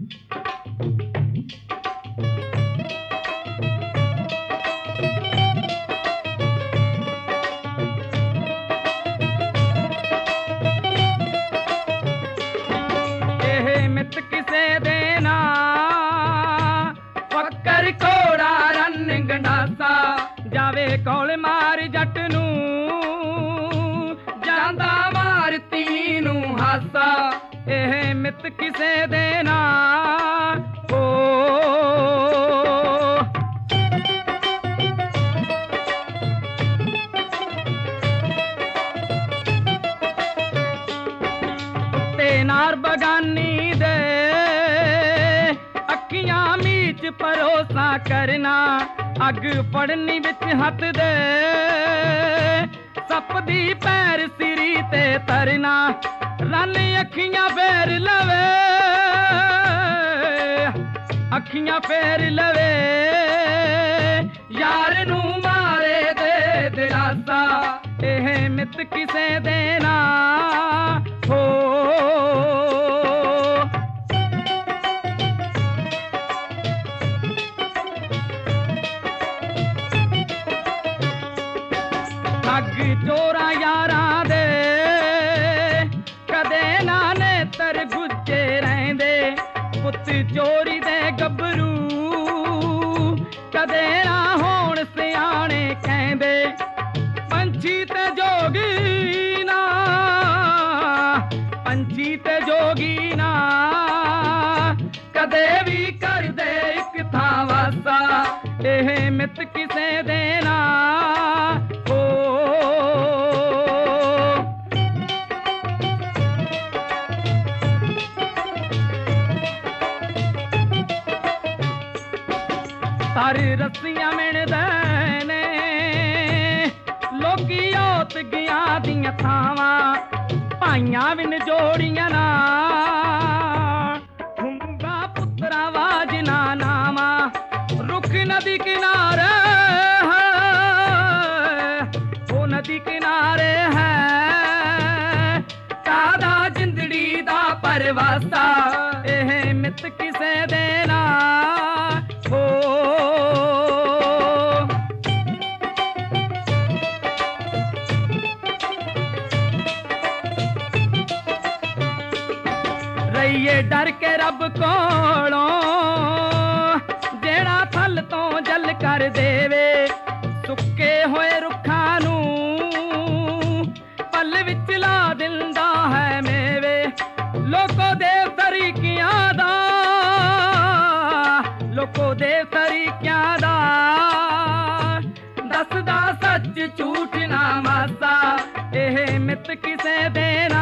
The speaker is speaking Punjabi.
ਮਿੱਤ ਕਿਸੇ ਦੇ ਨਾ ਫੱਕਰ ਘੋੜਾ ਰੰਨ ਗੰਡਾਸਾ ਜਾਵੇ ਕੋਲ ਮਾਰ ਜੱਟ ਨੂੰ ਜਾਂਦਾ ਮਾਰ ਤੀ ਨੂੰ ਹਾਸਾ ਇਹ ਮਿੱਤ ਕਿਸੇ ਦੇ ਨਾ ਤੇ ਨਾਰ ਬਗਾਨੀ ਦੇ ਅੱਖੀਆਂ ਮੀਚ ਭਰੋਸਾ ਕਰਨਾ ਅੱਗ ਪੜਨੀ ਵਿੱਚ ਹੱਥ ਦੇ ਸੱਪ ਦੀ ਪੈਰ ਸਿਰੀ ਤੇ ਤਰਨਾ ਰੰਨ ਅੱਖੀਆਂ ਫੇਰ ਲਵੇ ਅੱਖੀਆਂ ਫੇਰ ਲਵੇ ਯਾਰ ਨੂੰ ਮਾਰੇ ਦੇ ਦਿਲਾਸਾ ਇਹ ਮਿੱਤ ਕਿਸੇ ਦੇ ਨਾ ਹੋ ਠੱਗ ਚੋਰਾਂ ਯਾਰਾਂ ਦੇ ਕਦੇ ਨਾ ਨੇਤਰ ਗੁੱਜੇ ਰਹਿੰਦੇ ਪੁੱਤ ਚੋਰੀ ਦੇ ਗੱਭਰੂ ਕਦੇ ਨਾ ਹੋਣ ਸਿਆਣੇ ਕਹਿੰਦੇ ਪੰਛੀ ਤੇ ਜੋਗੀ ਨਾ ਪੰਛੀ ਤੇ ਜੋਗੀ ਨਾ ਕਦੇ ਵੀ ਕਰਦੇ ਇੱਕ ਥਾਂ ਵਾਸਾ ਇਹ ਮਿੱਤ ਕਿਸੇ ਦੇ ਨਾ ਸਾਰੇ ਰੱਸੀਆਂ ਮਿਣਦੇ ਨੇ ਲੋਕੀ ਔਤ ਗਿਆ ਦੀਆਂ ਥਾਵਾਂ ਭਾਈਆਂ ਵਿਨ ਜੋੜੀਆਂ ਨਾ ਹੁੰਗਾ ਪੁੱਤਰਾ ਵਾਜ ਨਾ ਨਾਵਾ ਰੁੱਖ ਨਦੀ ਕਿਨਾਰੇ ਉਹ ਨਦੀ ਕਿਨਾਰੇ ਹੈ ਕਾਦਾ ਜਿੰਦੜੀ ਦਾ ਪਰਵਾਸਾ ਇਹ ਮਿੱਤ ਕਿਸੇ ਦੇ ਨਾ ਰਹੀਏ ਡਰ ਕੇ ਰੱਬ ਕੋਲੋਂ ਜਿਹੜਾ ਥਲ ਤੋਂ ਜਲ ਕਰ ਦੇਵੇ ਸੁੱਕੇ ਹੋਏ ਰੁੱਖਾਂ ਨੂੰ ਪਲ ਵਿੱਚ ਲਾ ਦਿੰਦਾ ਹੈ ਮੇਵੇ ਲੋਕੋ ਦੇ ਤਰੀਕਿਆਂ ਦਾ ਲੋਕੋ ਦੇ ਤਰੀਕਿਆਂ ਦਾ ਦੱਸਦਾ ਸੱਚ ਝੂਠ ਨਾ ਮਾਸਾ ਇਹ ਮਿੱਤ ਕਿਸੇ ਦੇ